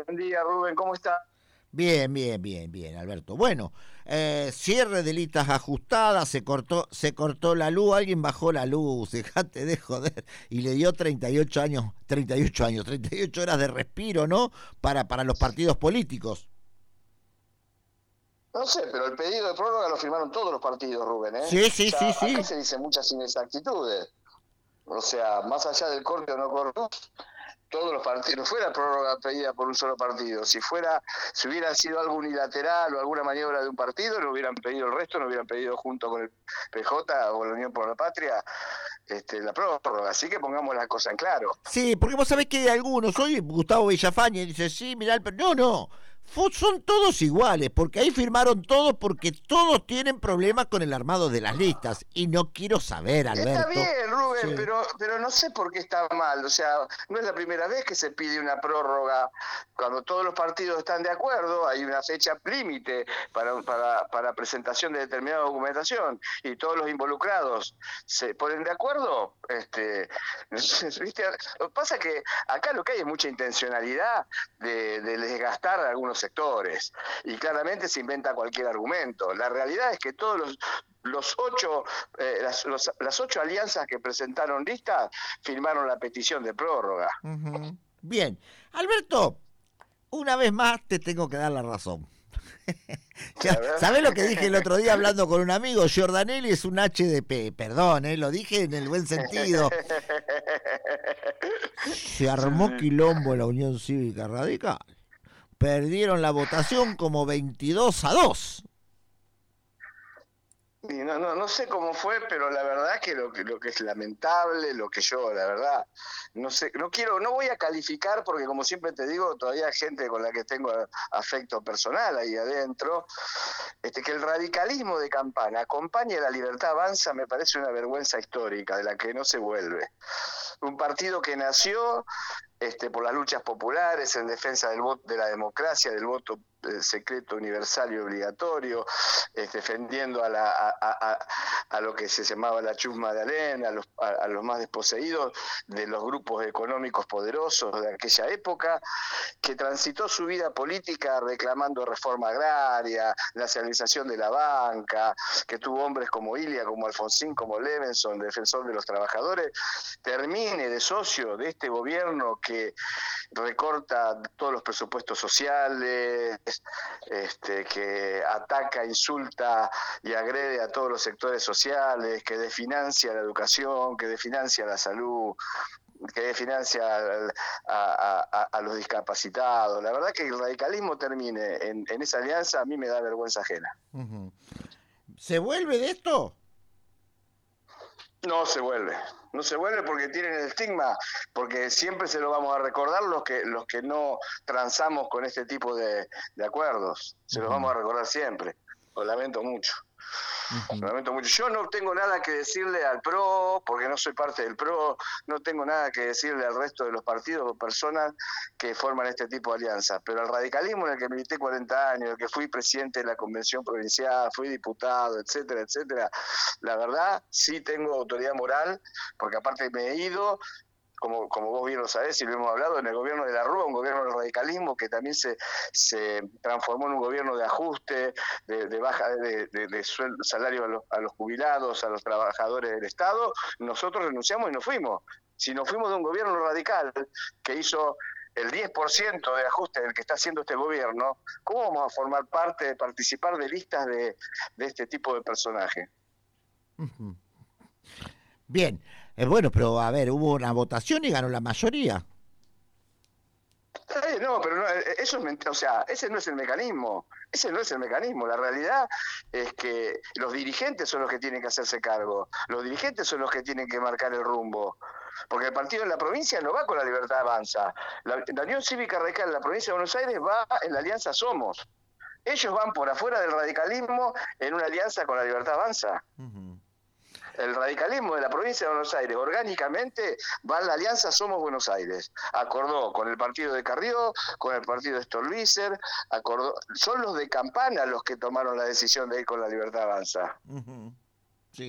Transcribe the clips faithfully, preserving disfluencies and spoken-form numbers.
Buen día, Rubén, ¿cómo está? Bien, bien, bien, bien, Alberto. Bueno, eh, cierre de listas ajustadas, se cortó, se cortó la luz, alguien bajó la luz, dejate de joder, y le dio treinta y ocho años, treinta y ocho años, treinta y ocho horas de respiro, ¿no? Para, para los partidos políticos. No sé, pero el pedido de prórroga lo firmaron todos los partidos, Rubén, ¿eh? Sí, sí, Ya sí, acá sí. se dicen muchas inexactitudes. O sea, más allá del corte o no corte, todos los partidos, no fuera prórroga pedida por un solo partido. Si fuera, si hubiera sido algo unilateral o alguna maniobra de un partido, lo hubieran pedido el resto, lo hubieran pedido junto con el P J o la Unión por la Patria, este, la prórroga. Así que pongamos las cosas en claro. Sí, porque vos sabés que hay algunos, hoy Gustavo Villafañe dice, sí, mirá, pero no, no, fu- son todos iguales, porque ahí firmaron todos porque todos tienen problemas con el armado de las listas, y no quiero saber, Está Alberto. bien, Rubén, Sí. pero pero no sé por qué está mal. O sea, no es la primera vez que se pide una prórroga. Cuando todos los partidos están de acuerdo, hay una fecha límite para, para, para presentación de determinada documentación y todos los involucrados se ponen de acuerdo. Este, ¿viste? Lo que pasa es que acá lo que hay es mucha intencionalidad de, de desgastar a algunos sectores y claramente se inventa cualquier argumento. La realidad es que todos los Los ocho, eh, las, los, las ocho alianzas que presentaron listas firmaron la petición de prórroga. Ujú. Bien, Alberto, una vez más te tengo que dar la razón. Ya, A ver. ¿sabés lo que dije el otro día hablando con un amigo? Giordanelli es un H D P, perdón, eh, lo dije en el buen sentido. Se armó quilombo en la Unión Cívica Radical. Perdieron la votación como veintidós a dos. Y no, no, no sé cómo fue, pero la verdad que lo que lo que es lamentable, lo que yo, la verdad, no sé, no quiero, no voy a calificar porque como siempre te digo, todavía hay gente con la que tengo afecto personal ahí adentro, este que el radicalismo de Campana acompañe a La Libertad Avanza me parece una vergüenza histórica de la que no se vuelve. Un partido que nació este por las luchas populares en defensa del voto, de la democracia, del voto eh, secreto, universal y obligatorio, eh, defendiendo a, la, a, a, a lo que se llamaba la chusma de Alén, a los, a, a los más desposeídos de los grupos económicos poderosos de aquella época, que transitó su vida política reclamando reforma agraria, nacionalización de la banca, que tuvo hombres como Ilia, como Alfonsín, como Levenson, defensor de los trabajadores, termine de socio de este gobierno que recorta todos los presupuestos sociales, este, que ataca, insulta y agrede a todos los sectores sociales, que desfinancia la educación, que desfinancia la salud, que desfinancia a, a, a, a los discapacitados. La verdad que el radicalismo termine en, en esa alianza a mí me da vergüenza ajena. Uh-huh. ¿Se vuelve de esto? No se vuelve, no se vuelve porque tienen el estigma, porque siempre se lo vamos a recordar los que los que no transamos con este tipo de, de acuerdos, se uh-huh. los vamos a recordar siempre, lo lamento mucho. Uh-huh. Lo lamento mucho. Yo no tengo nada que decirle al P R O, porque no soy parte del P R O, no tengo nada que decirle al resto de los partidos o personas que forman este tipo de alianzas, pero al radicalismo en el que milité cuarenta años, el que fui presidente de la convención provincial, fui diputado, etcétera, etcétera, la verdad sí tengo autoridad moral, porque aparte me he ido, como, como vos bien lo sabés y lo hemos hablado, en el gobierno de la Rúa, un gobierno del radicalismo que también se, se transformó en un gobierno de ajuste, de, de baja de, de, de sueldo, salario a los, a los jubilados, a los trabajadores del Estado. Nosotros renunciamos y nos fuimos. Si nos fuimos de un gobierno radical que hizo el diez por ciento de ajuste del que está haciendo este gobierno, ¿cómo vamos a formar parte, participar de listas de, de este tipo de personaje? Uh-huh. Bien, eh, bueno, pero a ver, hubo una votación y ganó la mayoría. Eh, no, pero no, eso es mentira, o sea, ese no es el mecanismo, ese no es el mecanismo, la realidad es que los dirigentes son los que tienen que hacerse cargo, los dirigentes son los que tienen que marcar el rumbo, porque el partido en la provincia no va con La Libertad Avanza, la, la Unión Cívica Radical en la provincia de Buenos Aires va en la Alianza Somos, ellos van por afuera del radicalismo en una alianza con La Libertad Avanza. Uh-huh. El radicalismo de la provincia de Buenos Aires orgánicamente va en la alianza Somos Buenos Aires. Acordó con el partido de Carrió, con el partido de Stolbizer, acordó, son los de Campana los que tomaron la decisión de ir con La Libertad Avanza. Uh-huh. Sí,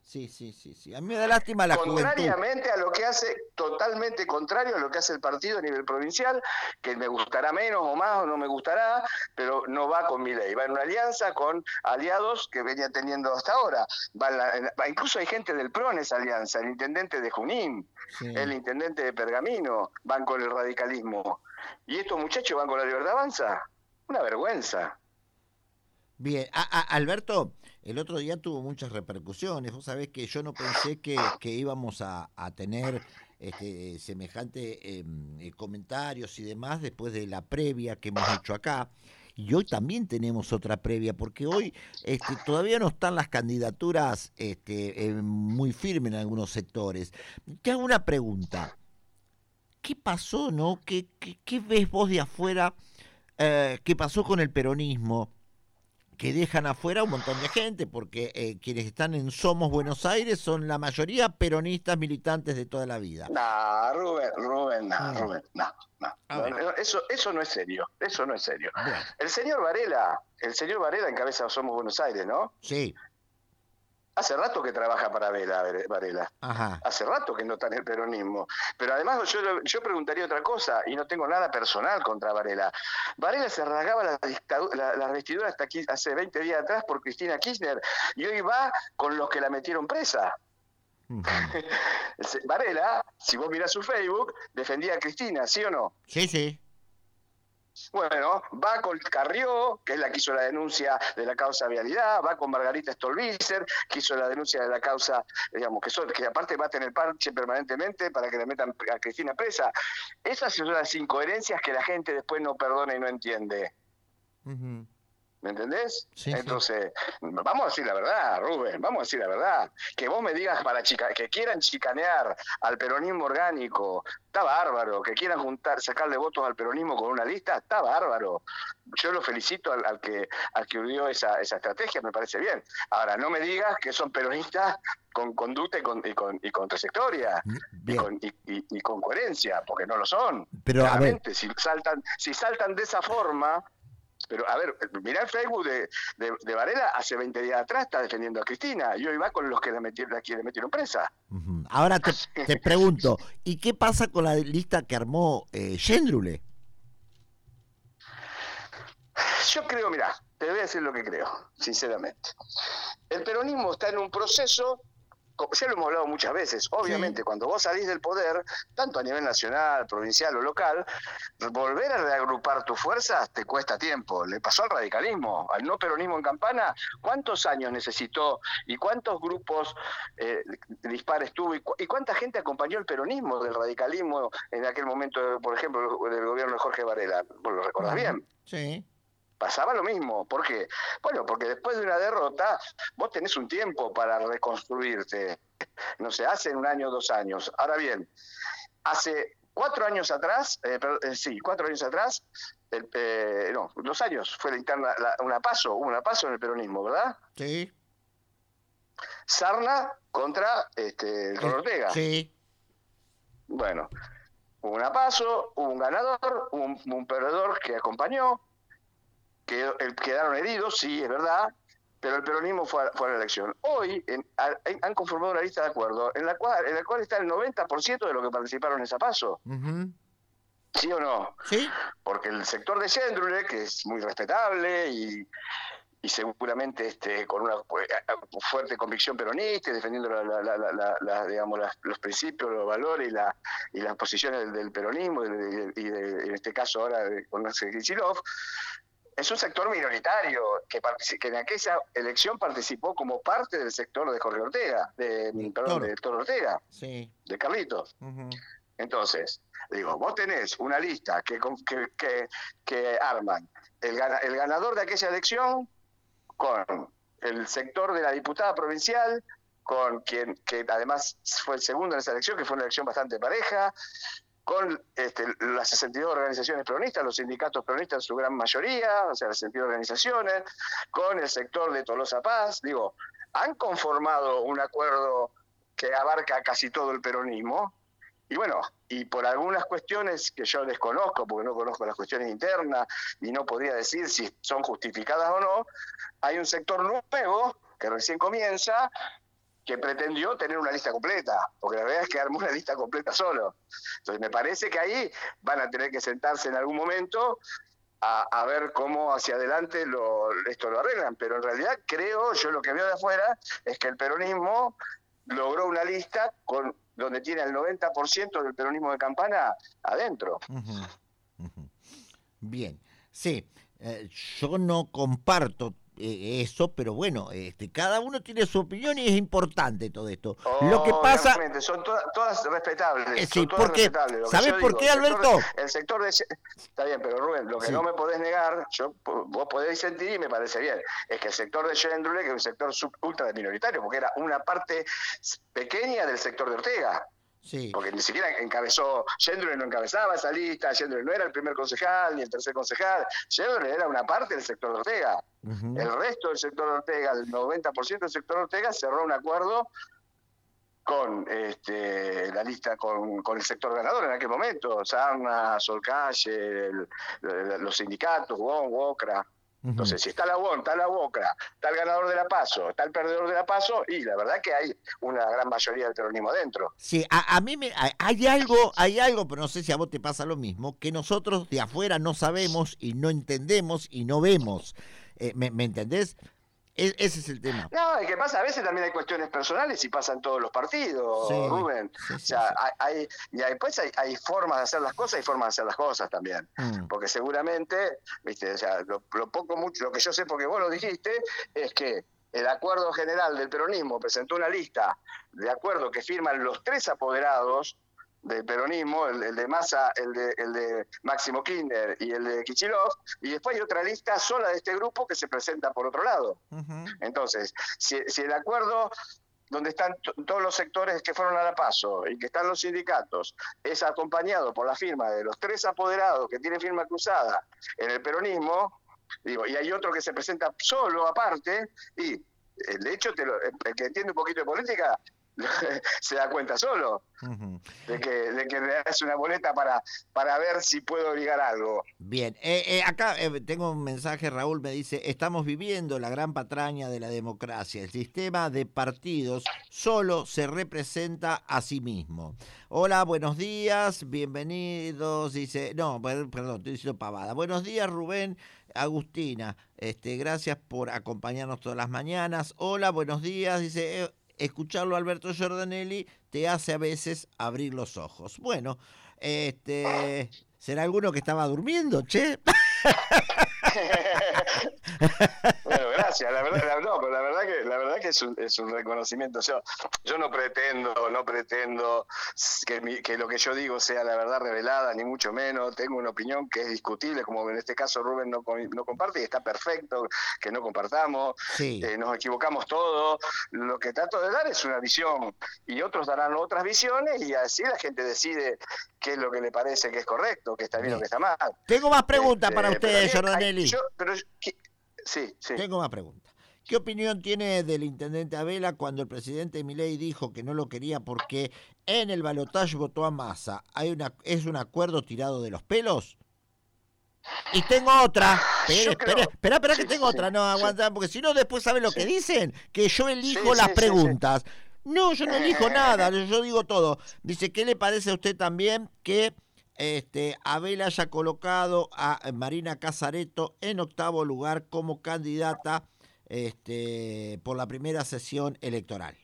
Sí, sí, sí, sí. A mí me da lástima la Contrariamente juventud. a lo que hace, totalmente contrario a lo que hace el partido a nivel provincial, que me gustará menos o más o no me gustará, pero no va con Milei, va en una alianza con aliados que venía teniendo hasta ahora. Va en la, en la, incluso hay gente del P R O en esa alianza, el intendente de Junín, Sí. el intendente de Pergamino, van con el radicalismo. Y estos muchachos van con la Libertad Avanza. Una vergüenza. Bien, a, a, Alberto, el otro día tuvo muchas repercusiones. Vos sabés que yo no pensé que, que íbamos a, a tener este, semejante eh, eh, comentarios y demás después de la previa que hemos hecho acá. Y hoy también tenemos otra previa, porque hoy este, todavía no están las candidaturas este, eh, muy firmes en algunos sectores. Te hago una pregunta. ¿Qué pasó, no? ¿Qué, qué, qué ves vos de afuera? Eh, ¿Qué pasó con el peronismo? Que dejan afuera un montón de gente, porque eh, quienes están en Somos Buenos Aires son la mayoría peronistas militantes de toda la vida. No, Rubén, Rubén, no, Mm. Rubén, no, no. no, no eso, eso no es serio, eso no es serio. Bueno. El señor Varela, el señor Varela encabeza Somos Buenos Aires, ¿no? Sí. Hace rato que trabaja para Vela, Varela. Ajá. Hace rato que no está en el peronismo. Pero además yo, yo preguntaría otra cosa, y no tengo nada personal contra Varela. Varela se rasgaba la, la, la vestidura hasta aquí, hace veinte días atrás por Cristina Kirchner, y hoy va con los que la metieron presa. Uh-huh. Varela, si vos mirás su Facebook, defendía a Cristina, ¿sí o no? Sí, sí. Bueno, va con Carrió, que es la que hizo la denuncia de la causa vialidad, va con Margarita Stolbizer, que hizo la denuncia de la causa, digamos, que, son, que aparte va a tener parche permanentemente para que le metan a Cristina presa. Esas son las incoherencias que la gente después no perdona y no entiende. Uh-huh. ¿Me entendés? Sí, Entonces, sí. Vamos a decir la verdad, Rubén, vamos a decir la verdad. Que vos me digas para chica, que quieran chicanear al peronismo orgánico, está bárbaro. Que quieran juntar, sacarle votos al peronismo con una lista, está bárbaro. Yo lo felicito al, al que al que dio esa, esa estrategia, me parece bien. Ahora, no me digas que son peronistas con conducta y con, y con, y con trayectoria y con, y, y, y con coherencia, porque no lo son. Pero realmente, a ver. si saltan, si saltan de esa forma. Pero, a ver, mirá el Facebook de, de, de Varela, hace veinte días atrás está defendiendo a Cristina, y hoy va con los que le metieron, aquí le metieron presa. Uh-huh. Ahora te, te pregunto, ¿y qué pasa con la lista que armó eh, Yendrule? Yo creo, mirá, te voy a decir lo que creo, sinceramente. El peronismo está en un proceso, ya lo hemos hablado muchas veces, obviamente, sí. Cuando vos salís del poder, tanto a nivel nacional, provincial o local, volver a reagrupar tus fuerzas te cuesta tiempo. Le pasó al radicalismo, al no peronismo en Campana. ¿Cuántos años necesitó y cuántos grupos eh, dispares tuvo y, cu y cuánta gente acompañó el peronismo del radicalismo en aquel momento, por ejemplo, del gobierno de Jorge Varela? ¿Vos lo recordás bien? Sí. Pasaba lo mismo. ¿Por qué? Bueno, porque después de una derrota vos tenés un tiempo para reconstruirte. No sé, hace un año, dos años. Ahora bien, hace cuatro años atrás, eh, pero, eh, sí, cuatro años atrás, el, eh, no, dos años, fue la interna, la, una paso, una paso en el peronismo, ¿verdad? Sí. Sarna contra este, el Toro Ortega. Sí. Bueno, hubo una paso, hubo un ganador, hubo un, un perdedor que acompañó, que quedaron heridos, sí, es verdad, pero el peronismo fue a, fue a la elección. Hoy en, a, han conformado una lista de acuerdo en la cual en la cual está el noventa por ciento de los que participaron en esa paso. Uh-huh. ¿Sí o no? Sí. Porque el sector de Yendrule, que es muy respetable y, y seguramente este, con una fuerte convicción peronista, defendiendo la, la, la, la, la, digamos, la, los principios, los valores y, la, y las posiciones del, del peronismo, y, de, y de, en este caso ahora de, con Kicillof, es un sector minoritario que, que en aquella elección participó como parte del sector de Jorge Ortega, de, de perdón, Toro. de Toro Ortega, sí. de Carlitos. Uh-huh. Entonces, digo, vos tenés una lista que, que, que, que arman el, el ganador de aquella elección con el sector de la diputada provincial, con quien que además fue el segundo en esa elección, que fue una elección bastante pareja, con este, las sesenta y dos organizaciones peronistas, los sindicatos peronistas en su gran mayoría, o sea, las sesenta y dos organizaciones, con el sector de Tolosa Paz. Digo, han conformado un acuerdo que abarca casi todo el peronismo, y bueno, y por algunas cuestiones que yo desconozco, porque no conozco las cuestiones internas, y no podría decir si son justificadas o no, hay un sector nuevo, que recién comienza, que pretendió tener una lista completa, porque la verdad es que armó una lista completa solo. Entonces me parece que ahí van a tener que sentarse en algún momento a, a ver cómo hacia adelante lo, esto lo arreglan, pero en realidad creo, yo lo que veo de afuera, es que el peronismo logró una lista con donde tiene el noventa por ciento del peronismo de Campana adentro. Uh-huh, uh-huh. Bien, sí, eh, yo no comparto eh, eso, pero bueno, este, cada uno tiene su opinión y es importante todo esto. Oh, lo que pasa, son to- todas respetables. Eh, sí, son todas porque, respetables. ¿sabes por digo, qué, el sector, Alberto? El sector de... Está bien, pero Rubén, lo que Sí. no me podés negar, yo vos podéis sentir y me parece bien, es que el sector de Yendrule, que es un sector sub, ultra minoritario, porque era una parte pequeña del sector de Ortega. Sí. Porque ni siquiera encabezó, Yendrule no encabezaba esa lista, Yendrule no era el primer concejal ni el tercer concejal, Yendrule era una parte del sector de Ortega. Uh-huh. El resto del sector de Ortega, el noventa por ciento del sector de Ortega, cerró un acuerdo con este, la lista, con, con el sector ganador en aquel momento, Sarna, Solcalle, el, el, los sindicatos, Won, Wocra. Entonces, si está la U O N, está la Wocra, está el ganador de la PASO, está el perdedor de la PASO, y la verdad que hay una gran mayoría del peronismo adentro. Sí, a, a mí me, hay algo, hay algo, pero no sé si a vos te pasa lo mismo, que nosotros de afuera no sabemos y no entendemos y no vemos. Eh, ¿me, ¿Me entendés? Es, ese es el tema. No, y que pasa, a veces también hay cuestiones personales y pasan todos los partidos, sí, Rubén. Sí, sí, o sea, sí. hay, hay, y después hay, hay formas de hacer las cosas y formas de hacer las cosas también. Mm. Porque seguramente, viste, o sea, lo, lo poco mucho, lo que yo sé porque vos lo dijiste, es que el acuerdo general del peronismo presentó una lista de acuerdos que firman los tres apoderados del peronismo, el, el de Massa, el de, el de Máximo Kirchner y el de Kicillof, y después hay otra lista sola de este grupo que se presenta por otro lado. Uh-huh. Entonces, si, si el acuerdo donde están t- todos los sectores que fueron a la PASO y que están los sindicatos, es acompañado por la firma de los tres apoderados que tienen firma cruzada en el peronismo, digo, y hay otro que se presenta solo aparte, y de hecho, te lo, el que entiende un poquito de política se da cuenta solo uh-huh. de que de que le das una boleta para para ver si puedo obligar algo. Bien, eh, eh, acá eh, tengo un mensaje, Raúl me dice, estamos viviendo la gran patraña de la democracia, el sistema de partidos solo se representa a sí mismo. Hola, buenos días, bienvenidos, dice, no, perdón, estoy diciendo pavada. Buenos días, Rubén, Agustina, este, gracias por acompañarnos todas las mañanas. Hola, buenos días, dice, eh, escucharlo a Alberto Giordanelli te hace a veces abrir los ojos. Bueno, este, ¿será alguno que estaba durmiendo, che? Bueno, gracias, la verdad, la, no, pero la verdad que la verdad que es un, es un reconocimiento. Yo, yo no pretendo, no pretendo que, mi, que lo que yo digo sea la verdad revelada, ni mucho menos. Tengo una opinión que es discutible, como en este caso Rubén no, no comparte, y está perfecto que no compartamos. Sí. Eh, nos equivocamos todos. Lo que trato de dar es una visión, y otros darán otras visiones, y así la gente decide qué es lo que le parece que es correcto, que está bien, bien. o que está mal. Tengo más preguntas este, para ustedes, Giordanelli. Yo, pero, sí, sí. Tengo más preguntas. ¿Qué opinión tiene del intendente Abela cuando el presidente Milei dijo que no lo quería porque en el balotaje votó a Massa? ¿Hay una, ¿Es un acuerdo tirado de los pelos? Y tengo otra. Espera, espera, espera, espera, que tengo sí, otra. No, aguanta, porque si no después saben lo sí. que dicen, que yo elijo sí, las sí, preguntas. Sí, sí. No, yo no elijo nada, yo digo todo. Dice, ¿qué le parece a usted también que este Abela haya colocado a Marina Casareto en octavo lugar como candidata este por la primera sesión electoral?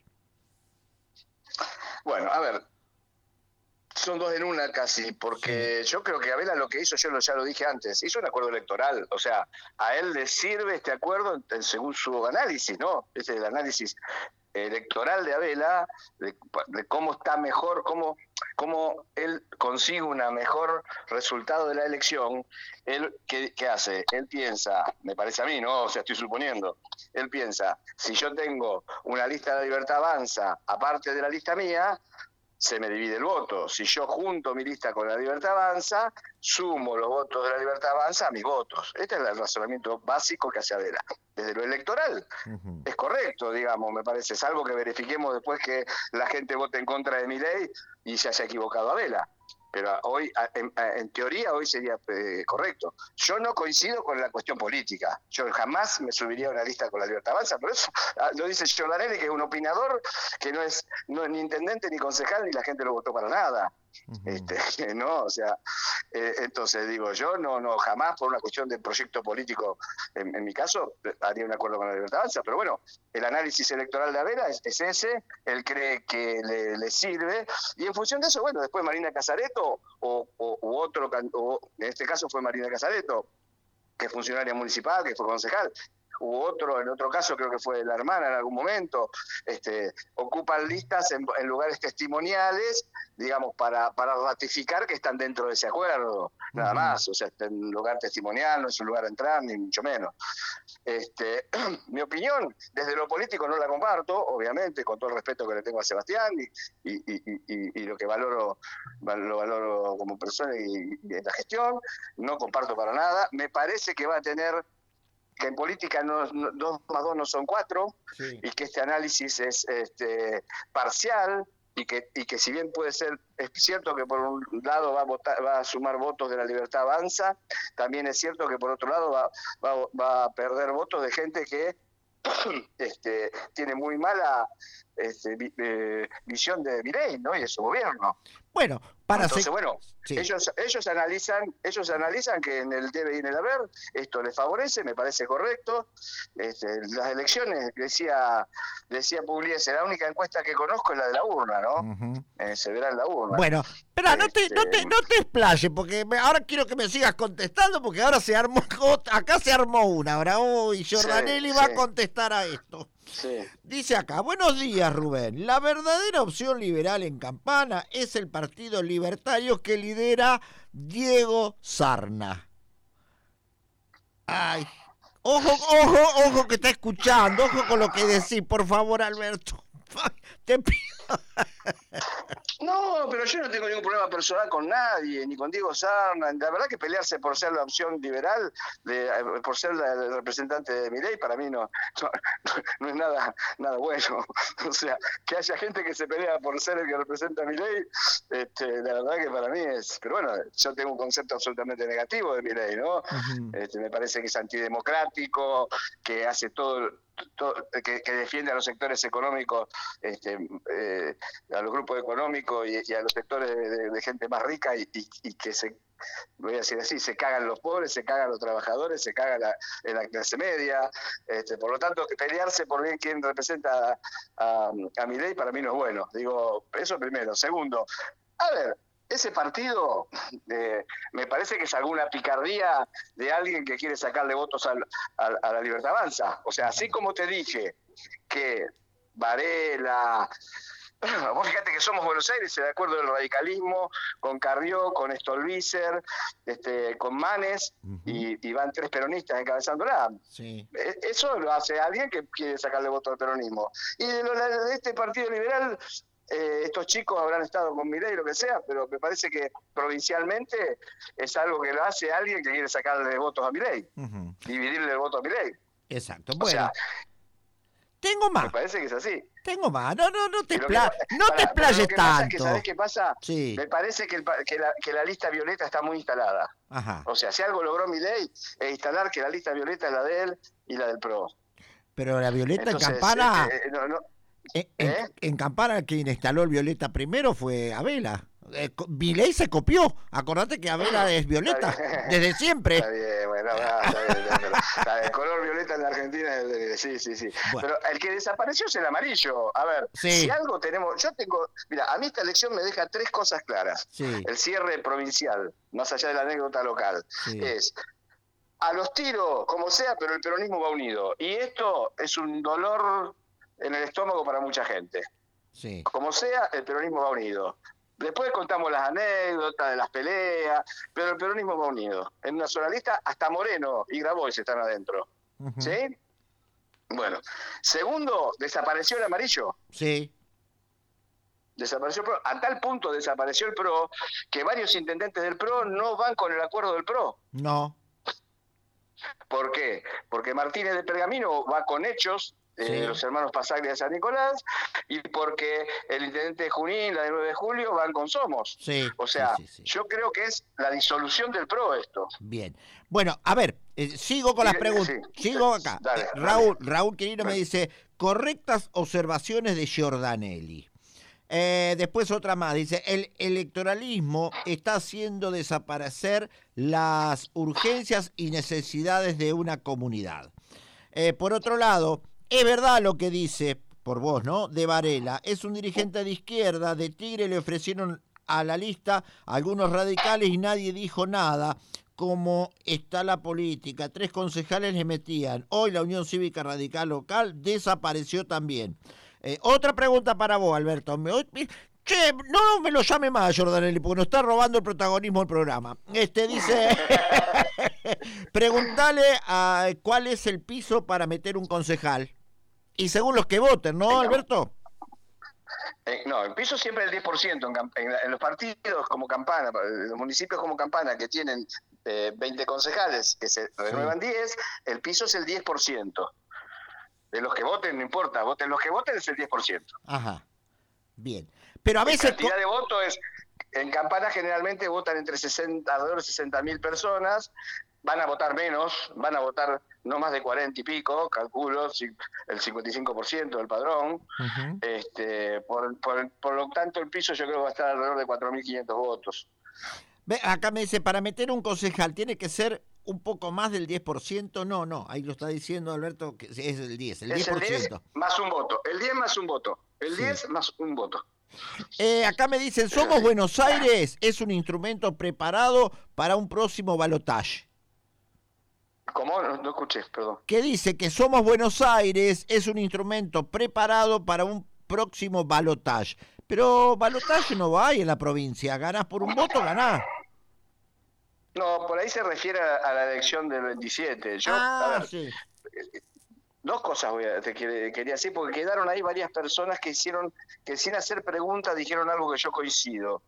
Bueno, a ver, son dos en una casi, porque sí. yo creo que Abela lo que hizo, yo lo, ya lo dije antes, hizo un acuerdo electoral, o sea, a él le sirve este acuerdo según su análisis, ¿no? Ese es el análisis electoral de Abela, de, de cómo está mejor, cómo, cómo él consigue un mejor resultado de la elección. Él, ¿qué, ¿qué hace? Él piensa, me parece a mí, ¿no? O sea, estoy suponiendo, él piensa, si yo tengo una lista de Libertad Avanza, aparte de la lista mía, se me divide el voto. Si yo junto mi lista con la Libertad Avanza, sumo los votos de la Libertad Avanza a mis votos. Este es el razonamiento básico que hace Abela. Desde lo electoral uh-huh. es correcto, digamos, me parece, salvo que verifiquemos después que la gente vote en contra de Milei y se haya equivocado Abela. pero hoy, en, en teoría, hoy sería eh, correcto. Yo no coincido con la cuestión política. Yo jamás me subiría a una lista con la Libertad Avanza, pero eso lo dice Giordanelli, que es un opinador, que no es, no es ni intendente ni concejal, ni la gente lo votó para nada. Uh-huh. Este, no, o sea, eh, entonces digo, yo no, no, jamás por una cuestión de proyecto político, en, en mi caso, haría un acuerdo con la Libertad Avanza, pero bueno, el análisis electoral de Abela es, es ese, él cree que le, le sirve, y en función de eso, bueno, después Marina Casareto, o, o u otro, o en este caso fue Marina Casareto, que es funcionaria municipal, que fue concejal, u otro, en otro caso creo que fue la hermana en algún momento, este, ocupan listas en, en lugares testimoniales, digamos, para, para ratificar que están dentro de ese acuerdo, nada uh-huh. más, o sea, es un lugar testimonial, no es un lugar a entrar, ni mucho menos. Este, mi opinión, desde lo político no la comparto, obviamente, con todo el respeto que le tengo a Sebastián, y, y, y, y, y lo que valoro, lo valoro como persona y, y en la gestión, no comparto para nada, me parece que va a tener que en política no, no, dos más dos no son cuatro, sí. y que este análisis es este, parcial, y que, y que si bien puede ser, es cierto que por un lado va a, votar, va a sumar votos de la Libertad Avanza, también es cierto que por otro lado va, va, va a perder votos de gente que este, tiene muy mala este, vi, eh, visión de Milei, ¿no? Y de su gobierno. Bueno, para Entonces, ser... bueno, sí. ellos ellos analizan ellos analizan que en el debe y en el haber esto les favorece, me parece correcto. Este, las elecciones, decía decía Pugliese, la única encuesta que conozco es la de la urna, ¿no? Uh-huh. Eh, se verá en la urna. Bueno, pero no te, este... no te, no te explayes, porque me, ahora quiero que me sigas contestando, porque ahora se armó, acá se armó una, ahora hoy Giordanelli sí, va sí. a contestar a esto. Sí. Dice acá, buenos días Rubén, la verdadera opción liberal en Campana es el Partido Libertario que lidera Diego Sarna. Ay, ojo, ojo, ojo que está escuchando, ojo con lo que decís, por favor Alberto, te pido. No, pero yo no tengo ningún problema personal con nadie, ni con Diego Sarna. La verdad que pelearse por ser la opción liberal, de, por ser la, el representante de Milei, para mí no, no, no es nada, nada bueno. O sea, que haya gente que se pelea por ser el que representa a Milei, este, la verdad que para mí es... Pero bueno, yo tengo un concepto absolutamente negativo de Milei, ¿no? Uh-huh. Este, me parece que es antidemocrático, que hace todo... Todo, que, que defiende a los sectores económicos, este, eh, a los grupos económicos y, y a los sectores de, de, de gente más rica y, y, y que se, voy a decir así, se cagan los pobres, se cagan los trabajadores, se cagan la, en la clase media. Este, por lo tanto, pelearse por bien quién representa a, a, a Milei para mí no es bueno. Digo, eso primero. Segundo, a ver, ese partido eh, me parece que es alguna picardía de alguien que quiere sacarle votos a, a, a la Libertad Avanza. O sea, así como te dije que Varela, vos fíjate que somos Buenos Aires, de acuerdo del radicalismo, con Carrió, con Stolbizer, este, con Manes, uh-huh. y, y van tres peronistas encabezándola. Sí. Eso lo hace alguien que quiere sacarle votos al peronismo. Y de, lo, de este partido liberal... Eh, estos chicos habrán estado con Milei, lo que sea, pero me parece que provincialmente es algo que lo hace alguien que quiere sacarle votos a Milei, uh-huh. dividirle el voto a Milei. Exacto. O bueno, sea, tengo más. Me parece que es así. Tengo más. No, no, no te, expla- que, no para, te explayes tanto. tanto. Es que, ¿sabés qué pasa? Sí. Me parece que, el, que, la, que la lista violeta está muy instalada. Ajá. O sea, si algo logró Milei es instalar que la lista violeta es la de él y la del P R O. Pero la violeta Entonces, en Campana... Eh, eh, no, no. En, en, ¿Eh? en Campana quien instaló el violeta primero fue Abela. Eh, Milei se copió. Acordate que Abela es violeta desde siempre. Está bien, bueno, va, está bien, está bien, está bien. El color violeta en la Argentina es, sí, sí, sí. Bueno. Pero el que desapareció es el amarillo. A ver, sí. si algo tenemos, yo tengo, mira, a mí esta elección me deja tres cosas claras. Sí. El cierre provincial, más allá de la anécdota local, sí. es a los tiros, como sea, pero el peronismo va unido. Y esto es un dolor en el estómago para mucha gente. Sí. Como sea, el peronismo va unido. Después contamos las anécdotas de las peleas, pero el peronismo va unido. En una sola lista, hasta Moreno y Grabois están adentro. Uh-huh. ¿Sí? Bueno. Segundo, desapareció el amarillo. Sí. Desapareció el P R O. A tal punto desapareció el P R O que varios intendentes del P R O no van con el acuerdo del P R O. No. ¿Por qué? Porque Martínez de Pergamino va con hechos eh, Sí. los hermanos Pasaglia de San Nicolás, y porque el intendente de Junín, la de nueve de julio, van con Somos. Sí, O sea, sí, sí, sí. yo creo que es la disolución del P R O esto. Bien. Bueno, a ver, eh, sigo con Y- las preguntas. sí. Sigo acá. Dale, Eh, dale. Raúl, Raúl Quirino me Dale. dice, correctas observaciones de Giordanelli. Eh, después otra más, dice, el electoralismo está haciendo desaparecer las urgencias y necesidades de una comunidad. Eh, por otro lado, es verdad lo que dice, por vos, ¿no?, de Varela, es un dirigente de izquierda, de Tigre le ofrecieron a la lista algunos radicales y nadie dijo nada. Cómo está la política, tres concejales le metían, hoy la Unión Cívica Radical Local desapareció también. Eh, otra pregunta para vos, Alberto. Me, che, no me lo llame más, Giordanelli, porque nos está robando el protagonismo del programa. Este dice, preguntale a cuál es el piso para meter un concejal. Y según los que voten, ¿no, Alberto? Eh, no, el piso siempre es el diez por ciento en, en, en los partidos como Campana, en los municipios como Campana, que tienen eh, veinte concejales, que se renuevan sí. diez, el piso es el diez por ciento. De los que voten, no importa, voten los que voten es el diez por ciento. Ajá, bien. Pero a veces... La cantidad de votos es, en Campana generalmente votan entre sesenta, alrededor de sesenta mil personas, van a votar menos, van a votar no más de cuarenta y pico, calculo, el cincuenta y cinco por ciento del padrón. Uh-huh. este, por, por, por lo tanto, el piso yo creo que va a estar alrededor de cuatro mil quinientos votos. Ve, acá me dice, para meter un concejal, ¿tiene que ser un poco más del diez por ciento? No, no, ahí lo está diciendo Alberto, que es el diez, el es diez por ciento. El diez más un voto, el diez más un voto, el sí. diez más un voto. Eh, acá me dicen, Somos Buenos Aires es un instrumento preparado para un próximo balotaje. ¿Cómo? No, no escuché, perdón. Que dice que Somos Buenos Aires es un instrumento preparado para un próximo balotaje. Pero balotaje no va ahí en la provincia, ganás por un voto, ganás. No, por ahí se refiere a, a la elección del veintisiete. Yo, ah, a ver, sí. Dos cosas voy a, te quería decir, porque quedaron ahí varias personas que hicieron, que sin hacer preguntas dijeron algo que yo coincido.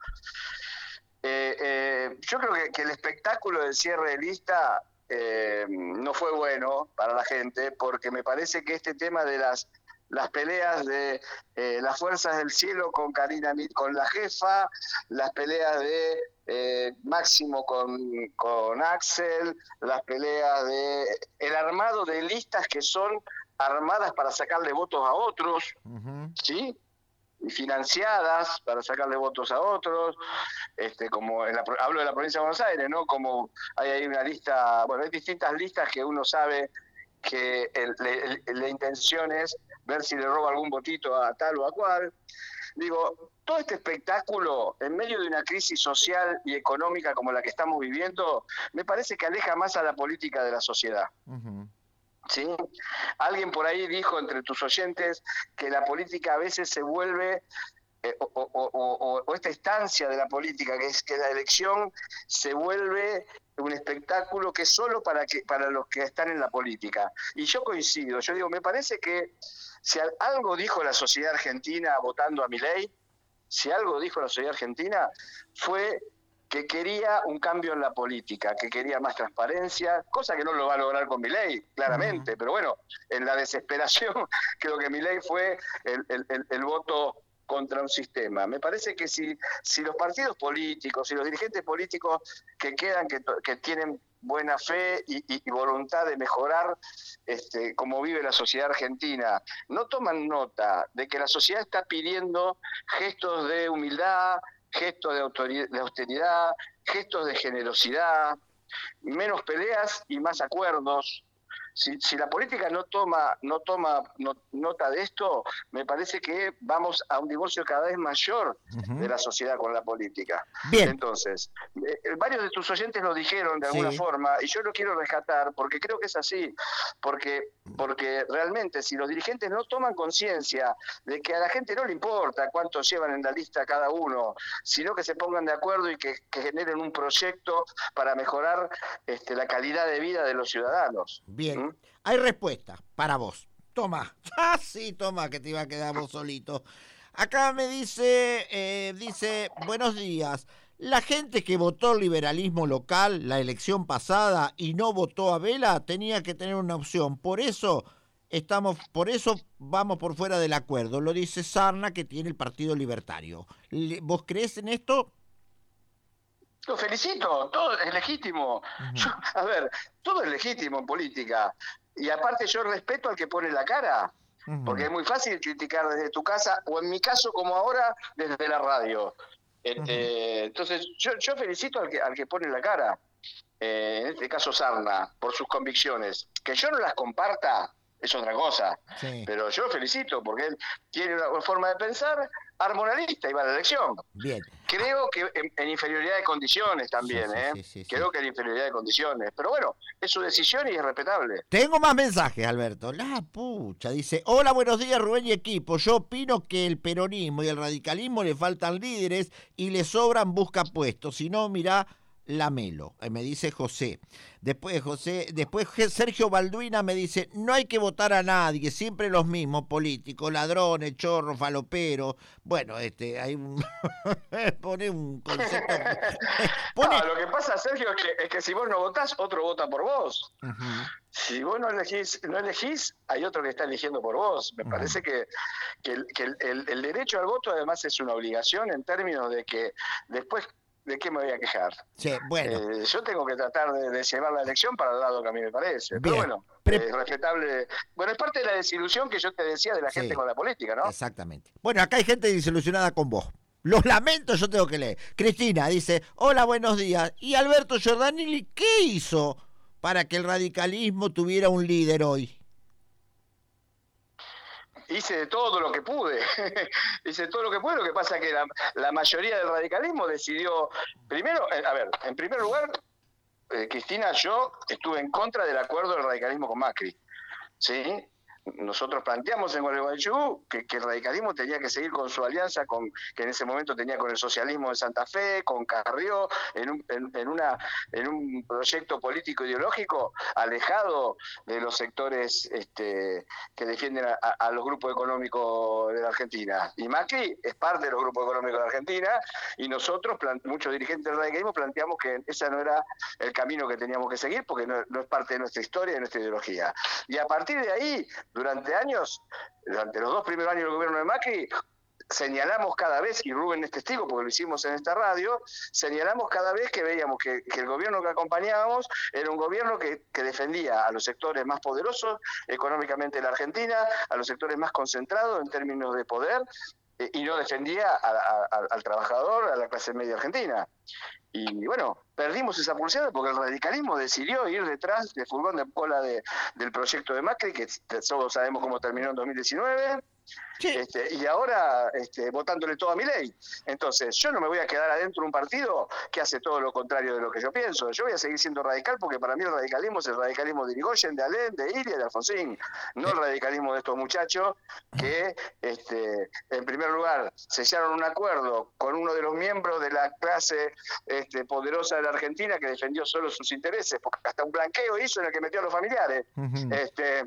Eh, eh, yo creo que, que el espectáculo del cierre de lista eh, no fue bueno para la gente, porque me parece que este tema de las las peleas de eh, las fuerzas del cielo con Karina, con la jefa, las peleas de eh, Máximo con, con Axel, las peleas de el armado de listas que son armadas para sacarle votos a otros, uh-huh. ¿sí? Y financiadas para sacarle votos a otros, este, como en la, hablo de la provincia de Buenos Aires, ¿no? Como hay ahí una lista, bueno, hay distintas listas que uno sabe que el, el, el, la intención es ver si le roba algún votito a tal o a cual. Digo, todo este espectáculo, en medio de una crisis social y económica como la que estamos viviendo, me parece que aleja más a la política de la sociedad. Uh-huh. ¿Sí? Alguien por ahí dijo entre tus oyentes que la política a veces se vuelve, eh, o, o, o, o esta instancia de la política, que es que la elección se vuelve un espectáculo que es solo para que para los que están en la política. Y yo coincido, yo digo, me parece que si algo dijo la sociedad argentina votando a Milei, si algo dijo la sociedad argentina, fue que quería un cambio en la política, que quería más transparencia, cosa que no lo va a lograr con Milei, claramente, uh-huh. pero bueno, en la desesperación, creo que Milei fue el, el, el, el voto contra un sistema. Me parece que si, si los partidos políticos, si los dirigentes políticos que quedan, que, que tienen buena fe y, y, y voluntad de mejorar este, cómo vive la sociedad argentina, no toman nota de que la sociedad está pidiendo gestos de humildad, gestos de, autoridad, de austeridad, gestos de generosidad, menos peleas y más acuerdos. Si, si la política no toma no toma no, nota de esto, me parece que vamos a un divorcio cada vez mayor uh-huh. de la sociedad con la política. Bien. Entonces, eh, varios de tus oyentes lo dijeron de alguna sí. forma, y yo lo quiero rescatar, porque creo que es así, porque, porque realmente si los dirigentes no toman conciencia de que a la gente no le importa cuántos llevan en la lista cada uno, sino que se pongan de acuerdo y que, que generen un proyecto para mejorar este, la calidad de vida de los ciudadanos. Bien. Hay respuesta para vos. Toma. Ah, sí, toma, que te iba a quedar vos solito. Acá me dice, eh, dice, buenos días. La gente que votó liberalismo local la elección pasada y no votó a Vela tenía que tener una opción. Por eso estamos, por eso vamos por fuera del acuerdo. Lo dice Sarna, que tiene el Partido Libertario. ¿Vos creés en esto? Lo felicito, todo es legítimo. Uh-huh. Yo, a ver, todo es legítimo en política. Y aparte yo respeto al que pone la cara. Uh-huh. Porque es muy fácil criticar desde tu casa, o en mi caso, como ahora, desde la radio. Este, uh-huh. Entonces, yo, yo felicito al que, al que pone la cara. Eh, en este caso Sarna, por sus convicciones. Que yo no las comparta es otra cosa, sí. Pero yo felicito porque él tiene una forma de pensar, arma una lista y va a la elección. Bien. Creo que en, en inferioridad de condiciones también, sí, sí, ¿eh? Sí, sí, Creo sí. que en inferioridad de condiciones. Pero bueno, es su decisión y es respetable. Tengo más mensajes, Alberto. La pucha, dice, hola, buenos días, Rubén y equipo. Yo opino que el peronismo y el radicalismo le faltan líderes y le sobran buscapuestos. Si no, mirá... Lamelo, me dice José. Después José, después Sergio Balduina me dice, no hay que votar a nadie, siempre los mismos políticos, ladrones, chorros, faloperos. Bueno, este, hay un pone un concepto. Pone... No, lo que pasa, Sergio, es que, es que si vos no votás, otro vota por vos. Uh-huh. Si vos no elegís, no elegís, hay otro que está eligiendo por vos. Me uh-huh. parece que, que, el, que el, el derecho al voto además es una obligación en términos de que después ¿de qué me voy a quejar? Sí, bueno. Eh, yo tengo que tratar de, de llevar la elección para el lado que a mí me parece. Bien. Pero bueno, Pre- eh, respetable. Bueno, es parte de la desilusión que yo te decía de la gente sí, con la política, ¿no? Exactamente. Bueno, acá hay gente desilusionada con vos. Los lamento, yo tengo que leer. Cristina dice, hola, buenos días. ¿Y Alberto Giordanelli qué hizo para que el radicalismo tuviera un líder hoy? Hice de todo lo que pude, hice todo lo que pude, lo que pasa es que la, la mayoría del radicalismo decidió, primero, a ver, en primer lugar, eh, Cristina, yo estuve en contra del acuerdo del radicalismo con Macri, ¿sí? Nosotros planteamos en Gualeguaychú que, que el radicalismo tenía que seguir con su alianza con que en ese momento tenía con el socialismo de Santa Fe, con Carrió, en un, en, en una en un proyecto político ideológico alejado de los sectores este, que defienden a, a los grupos económicos de la Argentina. Y Macri es parte de los grupos económicos de la Argentina y nosotros, plan, muchos dirigentes del radicalismo, planteamos que ese no era el camino que teníamos que seguir porque no, no es parte de nuestra historia y de nuestra ideología. Y a partir de ahí, durante años, durante los dos primeros años del gobierno de Macri, señalamos cada vez, y Rubén es testigo porque lo hicimos en esta radio, señalamos cada vez que veíamos que, que el gobierno que acompañábamos era un gobierno que, que defendía a los sectores más poderosos económicamente de la Argentina, a los sectores más concentrados en términos de poder, eh, y no defendía a, a, a, al trabajador, a la clase media argentina. Y bueno, perdimos esa pulsada porque el radicalismo decidió ir detrás de furgón de cola de, del proyecto de Macri, que todos sabemos cómo terminó en dos mil diecinueve, sí. este, y ahora este, votándole todo a Milei. Entonces, yo no me voy a quedar adentro de un partido que hace todo lo contrario de lo que yo pienso. Yo voy a seguir siendo radical porque para mí el radicalismo es el radicalismo de Irigoyen, de Alén, de Iria, de Alfonsín, no el radicalismo de estos muchachos que, este, en primer lugar, sellaron un acuerdo con uno de los miembros de la clase Este, poderosa de la Argentina que defendió solo sus intereses, porque hasta un blanqueo hizo en el que metió a los familiares, uh-huh. este,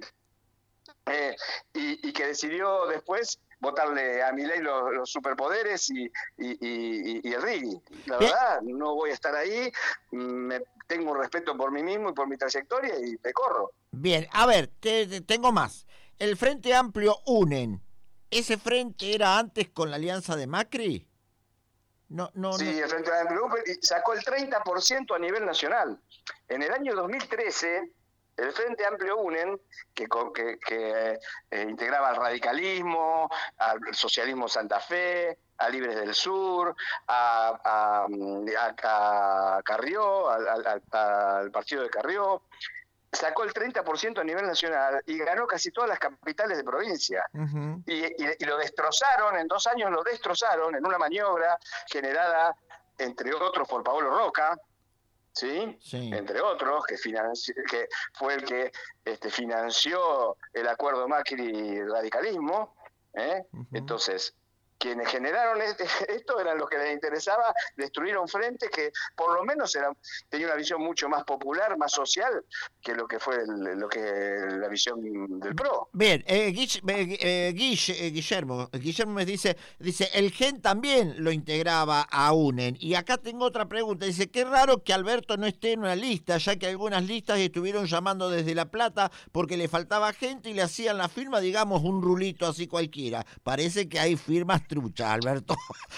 eh, y, y que decidió después votarle a Milei los, los superpoderes y, y, y, y el Rigui. La Bien. verdad, no voy a estar ahí, me, tengo un respeto por mí mismo y por mi trayectoria y me corro. Bien, a ver, te, te, tengo más. El Frente Amplio UNEN, ¿ese frente era antes con la alianza de Macri? No, no, sí, no. el Frente Amplio sacó el treinta por ciento a nivel nacional. En el año dos mil trece, el Frente Amplio UNEN, que, que, que eh, integraba al radicalismo, al socialismo Santa Fe, a Libres del Sur, a, a, a, a Carrió, al, al, al partido de Carrió, sacó el treinta por ciento a nivel nacional y ganó casi todas las capitales de provincia. Uh-huh. y, y, y lo destrozaron, en dos años lo destrozaron en una maniobra generada, entre otros, por Paolo Roca, ¿sí? Sí. Entre otros, que, financi- que fue el que este, financió el acuerdo Macri-radicalismo. ¿eh? Uh-huh. Entonces, quienes generaron este, esto eran los que les interesaba destruir un frente que por lo menos era, tenía una visión mucho más popular, más social, que lo que fue el, lo que la visión del P R O. Bien, eh, Guille, eh, Guille, eh, Guillermo, Guillermo me dice, dice, el G E N también lo integraba a UNEN. Y acá tengo otra pregunta, dice, qué raro que Alberto no esté en una lista, ya que algunas listas estuvieron llamando desde La Plata porque le faltaba gente y le hacían la firma, digamos, un rulito así cualquiera. Parece que hay firmas truchas, Alberto.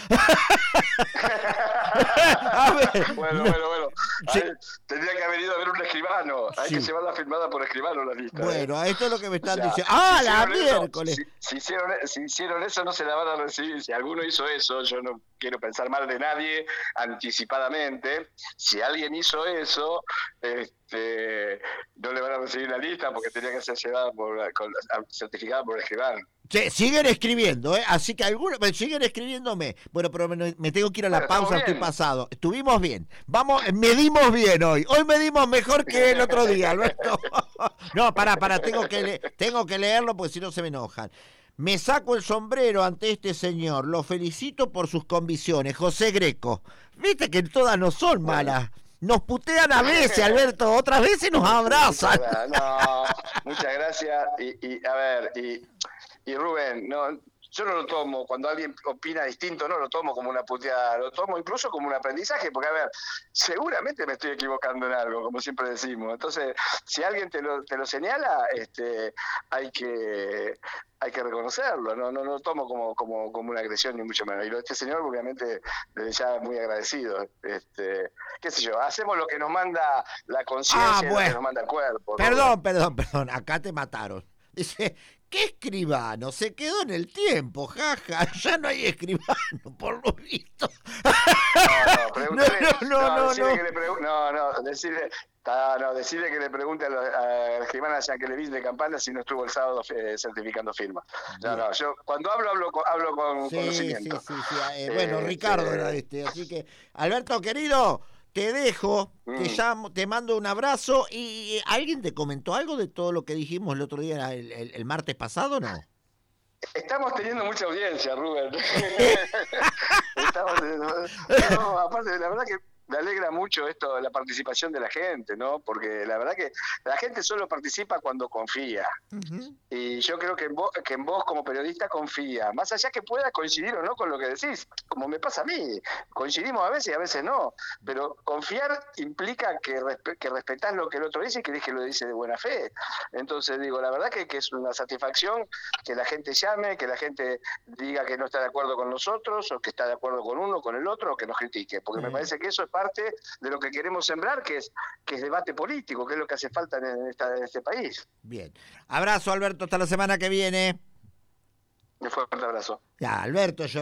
A ver, bueno, bueno, bueno. Sí. Ver, tendría que haber ido a ver un escribano. Hay sí. que llevarla firmada por escribano la lista. Bueno, ¿eh? esto es lo que me están o sea, diciendo. ¡Ah, si la miércoles! Eso, si, si, hicieron, si hicieron eso, no se la van a recibir. Si alguno hizo eso, yo no quiero pensar mal de nadie anticipadamente. Si alguien hizo eso, este, no le van a recibir la lista porque tenía que ser llevada por, con, certificada por el escribano. Sí, siguen escribiendo, ¿eh? Así que algunos siguen escribiéndome. Bueno, pero me, me tengo que ir a la bueno, pausa, estoy pasado. Estuvimos bien. Vamos, medimos bien hoy. Hoy medimos mejor que el otro día, Alberto. No, pará, pará, tengo que, le, tengo que leerlo porque si no se me enojan. Me saco el sombrero ante este señor. Lo felicito por sus convicciones. José Greco. Viste que todas no son malas. Nos putean a veces, Alberto, otras veces nos abrazan. No, muchas gracias. Y, y a ver, y, y Rubén, no, yo no lo tomo, cuando alguien opina distinto, no lo tomo como una puteada, lo tomo incluso como un aprendizaje, porque a ver, seguramente me estoy equivocando en algo, como siempre decimos. Entonces, si alguien te lo, te lo señala, este, hay que hay que reconocerlo, no no no lo tomo como como como una agresión ni mucho menos. Y lo, este señor obviamente desde ya muy agradecido. Este, qué sé yo, hacemos lo que nos manda la conciencia, ah, bueno. y lo que nos manda el cuerpo. Perdón, ¿no? perdón, perdón, acá te mataron. Dice, ¿qué escribano? Se quedó en el tiempo, jaja, ya no hay escribano, por lo visto. No, no, pregúntale, no, no, no, no, decirle no. Que le pregun- no, no, decirle, ah, no, decirle que le pregunte a la escribana Yankelevich de Campana si no estuvo el sábado eh, certificando firma. No, Bien. no, yo cuando hablo, hablo con, hablo con sí, conocimiento. Sí, sí, sí, eh, bueno, eh, Ricardo eh, era este, así que, Alberto, querido, te dejo, mm. te llamo, te mando un abrazo. ¿Y alguien te comentó algo de todo lo que dijimos el otro día, el, el, el martes pasado, no? Estamos teniendo mucha audiencia, Rubén. Estamos teniendo... No, aparte, la verdad que me alegra mucho esto, la participación de la gente, ¿no? Porque la verdad que la gente solo participa cuando confía. Uh-huh. Y yo creo que en, vos, que en vos como periodista confía. Más allá que pueda coincidir o no con lo que decís, como me pasa a mí. Coincidimos a veces y a veces no. Pero confiar implica que, respe- que respetás lo que el otro dice y que, que lo dice de buena fe. Entonces digo, la verdad que, que es una satisfacción que la gente llame, que la gente diga que no está de acuerdo con nosotros, o que está de acuerdo con uno, con el otro, o que nos critique. Porque uh-huh. me parece que eso es parte de lo que queremos sembrar, que es que es debate político, que es lo que hace falta en, esta, en este país. Bien. Abrazo, Alberto, hasta la semana que viene. Un fuerte abrazo. Ya, Alberto, yo